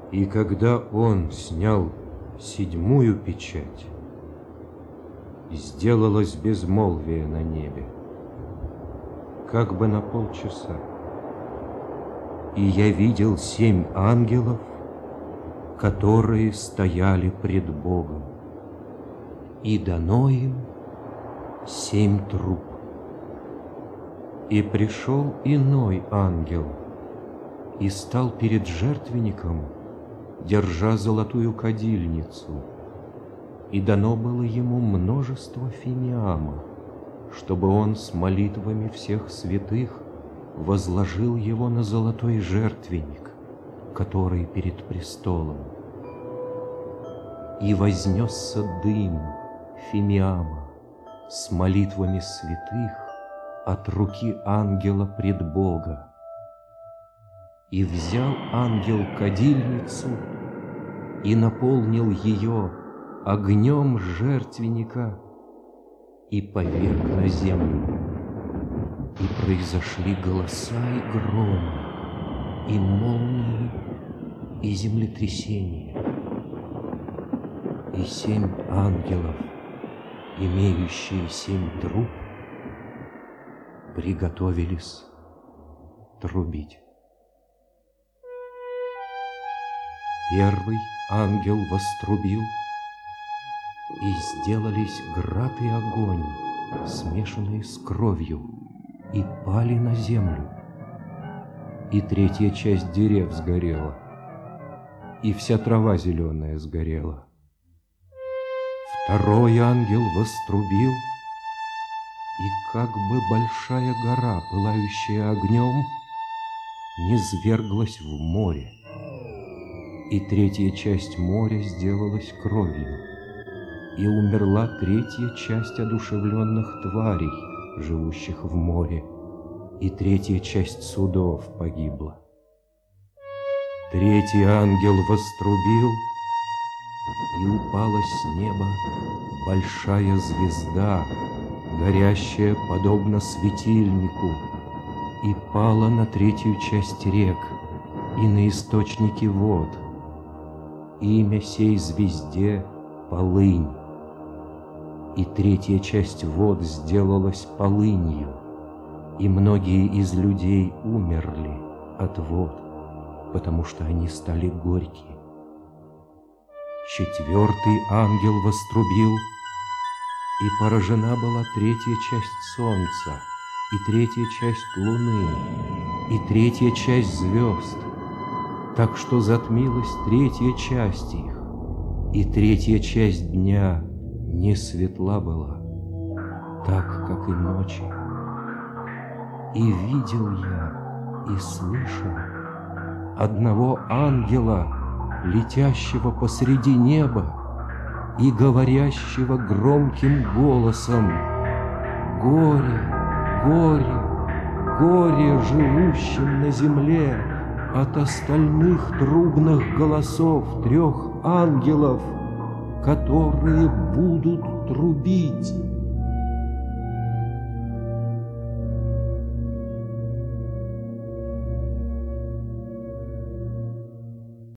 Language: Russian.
И когда он снял седьмую печать, сделалось безмолвие на небе, как бы на полчаса. И я видел 7 ангелов, которые стояли пред Богом, и дано им 7 труб. И пришел иной ангел и стал перед жертвенником, держа золотую кадильницу, и дано было ему множество фимиама, чтобы он с молитвами всех святых возложил его на золотой жертвенник, который перед престолом. И вознесся дым фимиама с молитвами святых от руки ангела пред Бога. И взял ангел кадильницу и наполнил ее огнем жертвенника и поверг на землю. И произошли голоса и громы, и молнии, и землетрясения. И 7 ангелов, имеющие 7 труб, приготовились трубить. Первый ангел вострубил, и сделались град и огонь, смешанные с кровью, и пали на землю. И 3-я часть дерев сгорела, и вся трава зеленая сгорела. Второй ангел вострубил, и как бы большая гора, пылающая огнем, низверглась в море. И 3-я часть моря сделалась кровью, и умерла 3-я часть одушевленных тварей, живущих в море, и 3-я часть судов погибла. 3-й ангел вострубил, и упала с неба большая звезда, горящая подобно светильнику, и пала на 3-ю часть рек и на источники вод. Имя сей звезде — Полынь. И 3-я часть вод сделалась полынью, и многие из людей умерли от вод, потому что они стали горькие. 4-й ангел вострубил, и поражена была 3-я часть солнца, и 3-я часть луны, и 3-я часть звезд, так что затмилась 3-я часть их, и 3-я часть дня не светла была, так, как и ночи. И видел я и слышал одного ангела, летящего посреди неба и говорящего громким голосом: «Горе, горе, горе живущим на земле от остальных трубных голосов 3 ангелов, которые будут трубить».